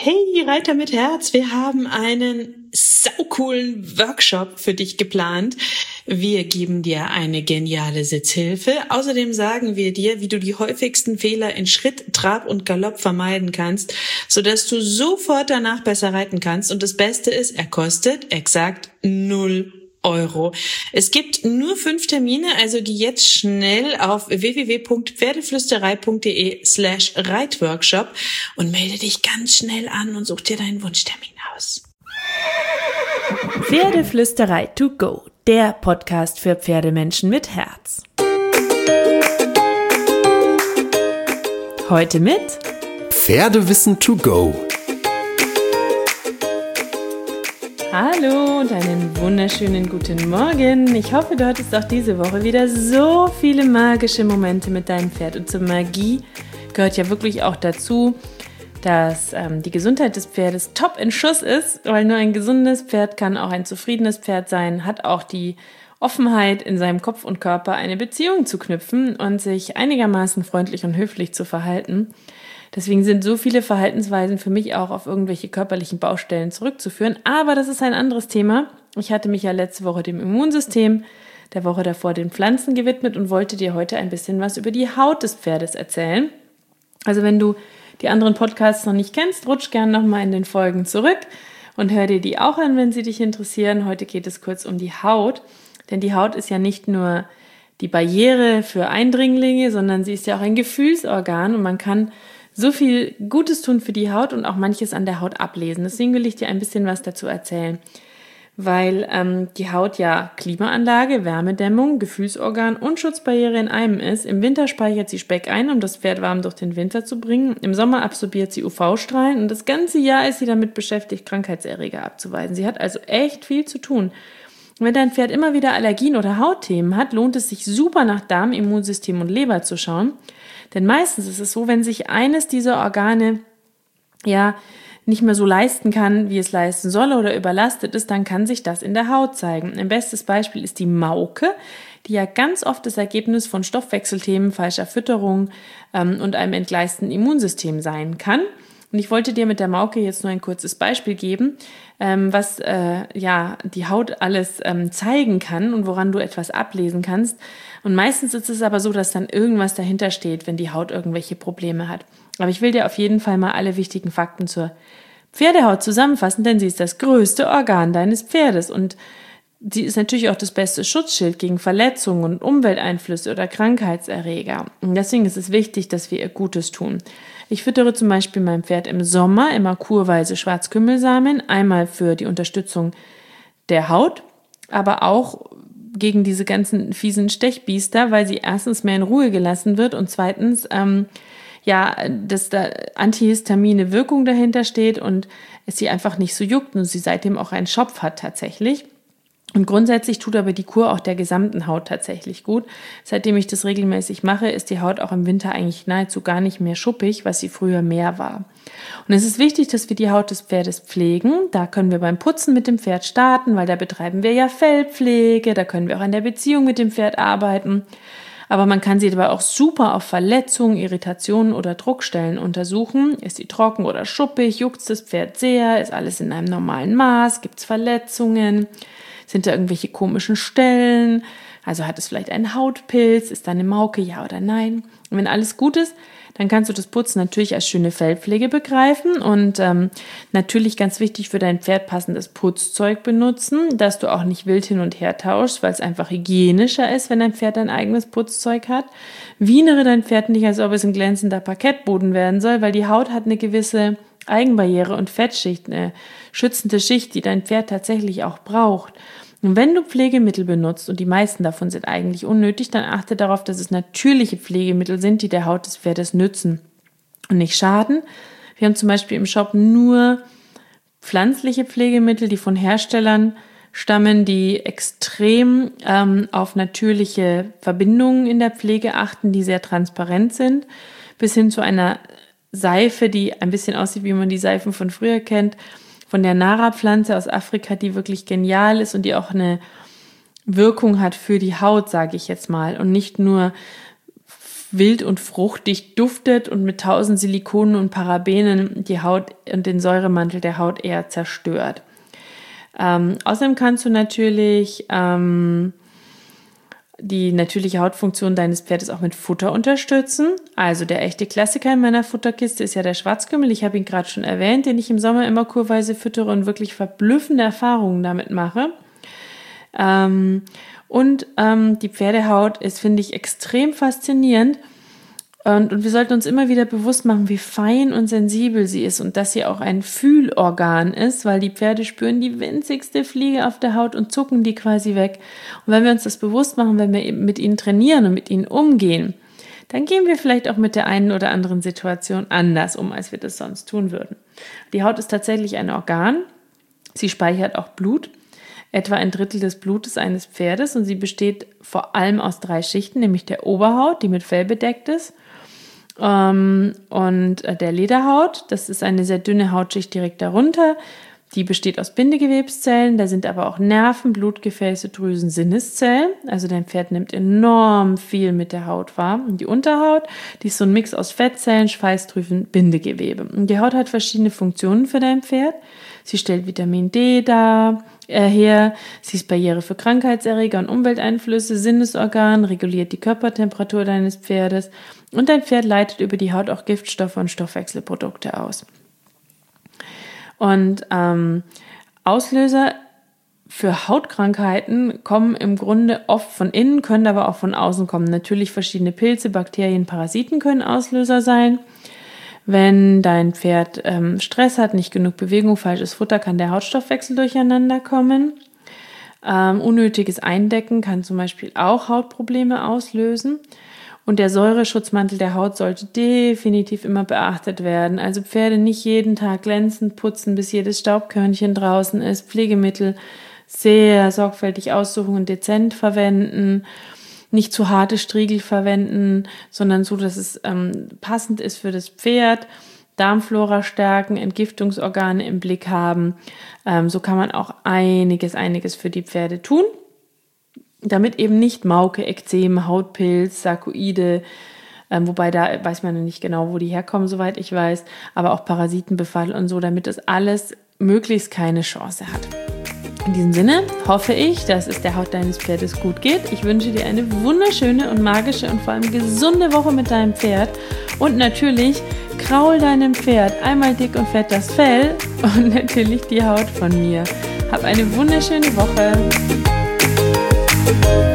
Hey Reiter mit Herz, wir haben einen saucoolen Workshop für dich geplant. Wir geben dir eine geniale Sitzhilfe. Außerdem sagen wir dir, wie du die häufigsten Fehler in Schritt, Trab und Galopp vermeiden kannst, sodass du sofort danach besser reiten kannst. Und das Beste ist, er kostet exakt 0 Euro. Es gibt nur 5 Termine, also geh jetzt schnell auf www.pferdeflüsterei.de/Reitworkshop und melde dich ganz schnell an und such dir deinen Wunschtermin aus. Pferdeflüsterei to go, der Podcast für Pferdemenschen mit Herz. Heute mit Pferdewissen to go. Hallo und einen wunderschönen guten Morgen. Ich hoffe, du hattest auch diese Woche wieder so viele magische Momente mit deinem Pferd. Und zur Magie gehört ja wirklich auch dazu, dass die Gesundheit des Pferdes top in Schuss ist, weil nur ein gesundes Pferd kann auch ein zufriedenes Pferd sein, hat auch die Offenheit in seinem Kopf und Körper eine Beziehung zu knüpfen und sich einigermaßen freundlich und höflich zu verhalten. Deswegen sind so viele Verhaltensweisen für mich auch auf irgendwelche körperlichen Baustellen zurückzuführen. Aber das ist ein anderes Thema. Ich hatte mich ja letzte Woche dem Immunsystem, der Woche davor den Pflanzen gewidmet und wollte dir heute ein bisschen was über die Haut des Pferdes erzählen. Also wenn du die anderen Podcasts noch nicht kennst, rutsch gerne nochmal in den Folgen zurück und hör dir die auch an, wenn sie dich interessieren. Heute geht es kurz um die Haut, denn die Haut ist ja nicht nur die Barriere für Eindringlinge, sondern sie ist ja auch ein Gefühlsorgan und man kann so viel Gutes tun für die Haut und auch manches an der Haut ablesen. Deswegen will ich dir ein bisschen was dazu erzählen, weil die Haut ja Klimaanlage, Wärmedämmung, Gefühlsorgan und Schutzbarriere in einem ist. Im Winter speichert sie Speck ein, um das Pferd warm durch den Winter zu bringen. Im Sommer absorbiert sie UV-Strahlen und das ganze Jahr ist sie damit beschäftigt, Krankheitserreger abzuweisen. Sie hat also echt viel zu tun. Und wenn dein Pferd immer wieder Allergien oder Hautthemen hat, lohnt es sich super nach Darm, Immunsystem und Leber zu schauen. Denn meistens ist es so, wenn sich eines dieser Organe nicht mehr so leisten kann, wie es leisten soll oder überlastet ist, dann kann sich das in der Haut zeigen. Ein bestes Beispiel ist die Mauke, die ja ganz oft das Ergebnis von Stoffwechselthemen, falscher Fütterung und einem entgleisten Immunsystem sein kann. Und ich wollte dir mit der Mauke jetzt nur ein kurzes Beispiel geben, was die Haut alles zeigen kann und woran du etwas ablesen kannst. Und meistens ist es aber so, dass dann irgendwas dahinter steht, wenn die Haut irgendwelche Probleme hat. Aber ich will dir auf jeden Fall mal alle wichtigen Fakten zur Pferdehaut zusammenfassen, denn sie ist das größte Organ deines Pferdes und sie ist natürlich auch das beste Schutzschild gegen Verletzungen und Umwelteinflüsse oder Krankheitserreger. Und deswegen ist es wichtig, dass wir ihr Gutes tun. Ich füttere zum Beispiel meinem Pferd im Sommer immer kurweise Schwarzkümmelsamen, einmal für die Unterstützung der Haut, aber auch gegen diese ganzen fiesen Stechbiester, weil sie erstens mehr in Ruhe gelassen wird und zweitens, dass da antihistamine Wirkung dahinter steht und es sie einfach nicht so juckt und sie seitdem auch einen Schopf hat tatsächlich. Und grundsätzlich tut aber die Kur auch der gesamten Haut tatsächlich gut. Seitdem ich das regelmäßig mache, ist die Haut auch im Winter eigentlich nahezu gar nicht mehr schuppig, was sie früher mehr war. Und es ist wichtig, dass wir die Haut des Pferdes pflegen. Da können wir beim Putzen mit dem Pferd starten, weil da betreiben wir ja Fellpflege. Da können wir auch an der Beziehung mit dem Pferd arbeiten. Aber man kann sie aber auch super auf Verletzungen, Irritationen oder Druckstellen untersuchen. Ist sie trocken oder schuppig? Juckt das Pferd sehr? Ist alles in einem normalen Maß? Gibt es Verletzungen? Sind da irgendwelche komischen Stellen? Also hat es vielleicht einen Hautpilz? Ist da eine Mauke, ja oder nein? Und wenn alles gut ist, dann kannst du das Putzen natürlich als schöne Fellpflege begreifen und natürlich ganz wichtig für dein Pferd passendes Putzzeug benutzen, dass du auch nicht wild hin und her tauschst, weil es einfach hygienischer ist, wenn dein Pferd ein eigenes Putzzeug hat. Wienere dein Pferd nicht, als ob es ein glänzender Parkettboden werden soll, weil die Haut hat eine gewisse Eigenbarriere und Fettschicht, eine schützende Schicht, die dein Pferd tatsächlich auch braucht. Und wenn du Pflegemittel benutzt, und die meisten davon sind eigentlich unnötig, dann achte darauf, dass es natürliche Pflegemittel sind, die der Haut des Pferdes nützen und nicht schaden. Wir haben zum Beispiel im Shop nur pflanzliche Pflegemittel, die von Herstellern stammen, die extrem auf natürliche Verbindungen in der Pflege achten, die sehr transparent sind, bis hin zu einer Seife, die ein bisschen aussieht, wie man die Seifen von früher kennt, von der Nara-Pflanze aus Afrika, die wirklich genial ist und die auch eine Wirkung hat für die Haut, sage ich jetzt mal, und nicht nur wild und fruchtig duftet und mit 1000 Silikonen und Parabenen die Haut und den Säuremantel der Haut eher zerstört. Außerdem kannst du natürlich die natürliche Hautfunktion deines Pferdes auch mit Futter unterstützen. Also der echte Klassiker in meiner Futterkiste ist ja der Schwarzkümmel. Ich habe ihn gerade schon erwähnt, den ich im Sommer immer kurweise füttere und wirklich verblüffende Erfahrungen damit mache. Die Pferdehaut ist, finde ich, extrem faszinierend. Und wir sollten uns immer wieder bewusst machen, wie fein und sensibel sie ist und dass sie auch ein Fühlorgan ist, weil die Pferde spüren die winzigste Fliege auf der Haut und zucken die quasi weg. Und wenn wir uns das bewusst machen, wenn wir eben mit ihnen trainieren und mit ihnen umgehen, dann gehen wir vielleicht auch mit der einen oder anderen Situation anders um, als wir das sonst tun würden. Die Haut ist tatsächlich ein Organ. Sie speichert auch Blut, etwa 1/3 des Blutes eines Pferdes, und sie besteht vor allem aus 3 Schichten, nämlich der Oberhaut, die mit Fell bedeckt ist, und der Lederhaut. Das ist eine sehr dünne Hautschicht direkt darunter. Die besteht aus Bindegewebszellen, da sind aber auch Nerven, Blutgefäße, Drüsen, Sinneszellen. Also dein Pferd nimmt enorm viel mit der Haut wahr. Und die Unterhaut, die ist so ein Mix aus Fettzellen, Schweißdrüsen, Bindegewebe. Und die Haut hat verschiedene Funktionen für dein Pferd. Sie stellt Vitamin D her, sie ist Barriere für Krankheitserreger und Umwelteinflüsse, Sinnesorgan, reguliert die Körpertemperatur deines Pferdes und dein Pferd leitet über die Haut auch Giftstoffe und Stoffwechselprodukte aus. Und Auslöser für Hautkrankheiten kommen im Grunde oft von innen, können aber auch von außen kommen. Natürlich verschiedene Pilze, Bakterien, Parasiten können Auslöser sein. Wenn dein Pferd Stress hat, nicht genug Bewegung, falsches Futter, kann der Hautstoffwechsel durcheinander kommen. Unnötiges Eindecken kann zum Beispiel auch Hautprobleme auslösen. Und der Säureschutzmantel der Haut sollte definitiv immer beachtet werden. Also Pferde nicht jeden Tag glänzend putzen, bis jedes Staubkörnchen draußen ist. Pflegemittel sehr sorgfältig aussuchen und dezent verwenden. Nicht zu harte Striegel verwenden, sondern so, dass es passend ist für das Pferd. Darmflora stärken, Entgiftungsorgane im Blick haben. So kann man auch einiges für die Pferde tun, damit eben nicht Mauke, Ekzem, Hautpilz, Sarkoide, wobei da weiß man nicht genau, wo die herkommen, soweit ich weiß, aber auch Parasitenbefall und so, damit das alles möglichst keine Chance hat. In diesem Sinne hoffe ich, dass es der Haut deines Pferdes gut geht. Ich wünsche dir eine wunderschöne und magische und vor allem gesunde Woche mit deinem Pferd. Und natürlich kraul deinem Pferd einmal dick und fett das Fell und natürlich die Haut von mir. Hab eine wunderschöne Woche.